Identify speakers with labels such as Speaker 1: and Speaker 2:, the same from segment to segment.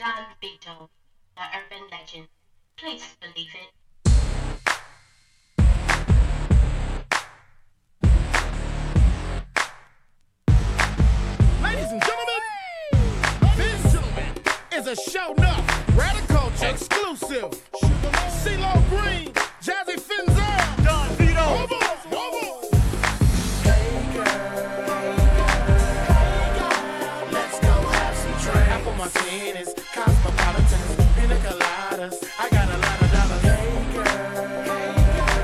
Speaker 1: Dan Vito, the urban legend. Please believe it.
Speaker 2: Ladies and gentlemen, this is a show enough, radical, exclusive. CeeLo Green, Jazzy Finzel, Don Vito. Hey girl, let's go have some drinks. Apple martinis, cosmopolitans, pina coladas. I got a lot of dollars. Hey girl,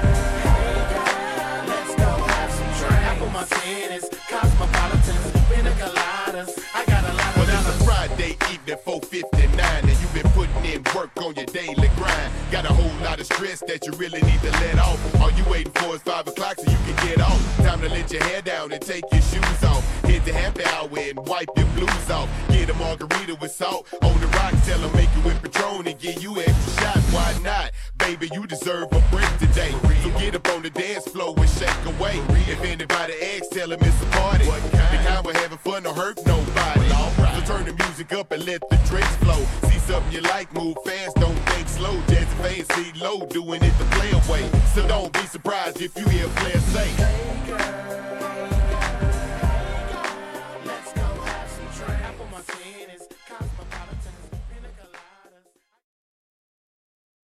Speaker 2: let's go have some drinks. Apple martinis, cosmopolitans, pina coladas. I got a lot of dollars.
Speaker 3: Well, it's a Friday evening, 4:59, and you've been putting in work on your daily grind. Got a whole lot of stress that you really need to let off. All you waiting for is 5 o'clock so you can get off. Time to let your hair down and take your shoes off. Hit the happy hour and wipe your blues off. Get a margarita with salt on the rocks. Tell them make it with Patron and give you extra shots. Why not? Baby, you deserve a break today. So get up on the dance floor and shake away. If anybody asks, tell them it's a party. The kind we're having fun don't hurt nobody. So turn the music up and let the drinks flow. See something you like, move fast, don't think slow. Jazz fans see low, doing it the player way. So don't be surprised if you hear players say, hey girl.